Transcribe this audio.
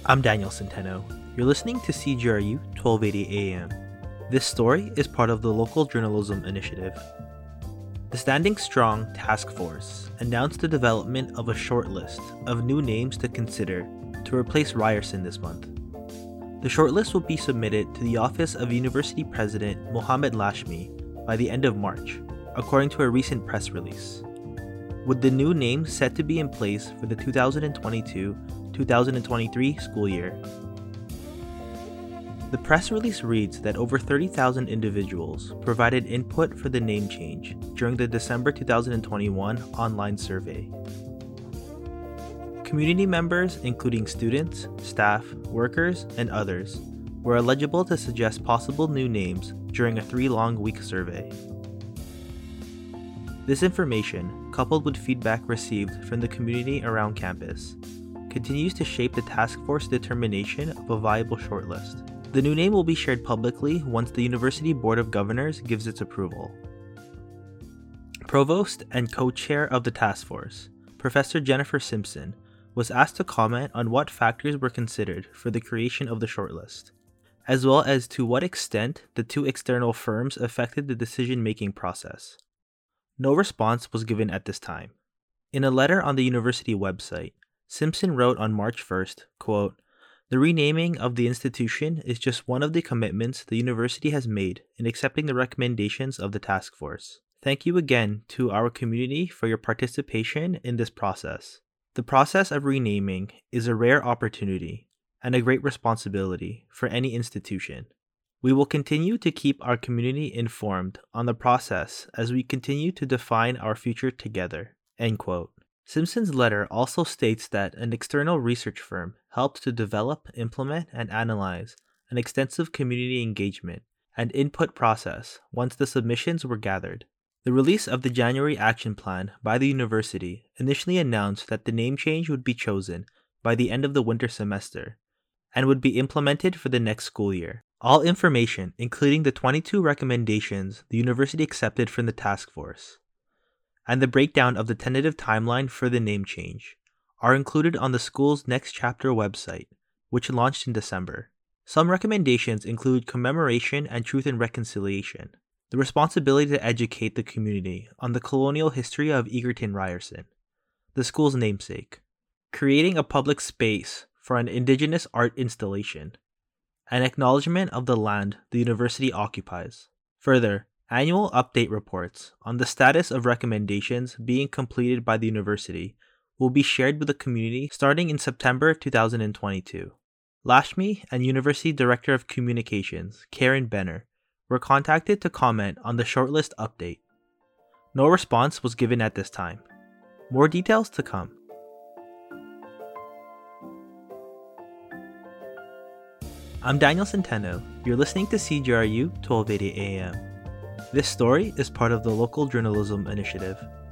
I'm Daniel Centeno. You're listening to CGRU 1280 AM. This story is part of the Local Journalism Initiative. The Standing Strong Task Force announced the development of a short list of new names to consider to replace Ryerson this month. The shortlist will be submitted to the Office of University President Mohamed Lashmi by the end of March, according to a recent press release. With the new names set to be in place for the 2022-2023 school year. The press release reads that over 30,000 individuals provided input for the name change during the December 2021 online survey. Community members, including students, staff, workers, and others, were eligible to suggest possible new names during a 3-long-week survey. This information, coupled with feedback received from the community around campus, continues to shape the task force determination of a viable shortlist. The new name will be shared publicly once the University Board of Governors gives its approval. Provost and co-chair of the task force, Professor Jennifer Simpson, was asked to comment on what factors were considered for the creation of the shortlist, as well as to what extent the two external firms affected the decision-making process. No response was given at this time. In a letter on the university website, Simpson wrote on March 1st, quote, "The renaming of the institution is just one of the commitments the university has made in accepting the recommendations of the task force. Thank you again to our community for your participation in this process. The process of renaming is a rare opportunity and a great responsibility for any institution. We will continue to keep our community informed on the process as we continue to define our future together." End quote. Simpson's letter also states that an external research firm helped to develop, implement, and analyze an extensive community engagement and input process once the submissions were gathered. The release of the January action plan by the university initially announced that the name change would be chosen by the end of the winter semester and would be implemented for the next school year. All information, including the 22 recommendations the university accepted from the task force, and the breakdown of the tentative timeline for the name change, are included on the school's Next Chapter website, which launched in December. Some recommendations include commemoration and truth and reconciliation, the responsibility to educate the community on the colonial history of Egerton Ryerson, the school's namesake, creating a public space for an indigenous art installation, an acknowledgement of the land the university occupies. Further, annual update reports on the status of recommendations being completed by the university will be shared with the community starting in September 2022. Lashmi and University Director of Communications, Karen Benner, were contacted to comment on the shortlist update. No response was given at this time. More details to come. I'm Daniel Centeno. You're listening to CGRU 1280 AM. This story is part of the Local Journalism Initiative.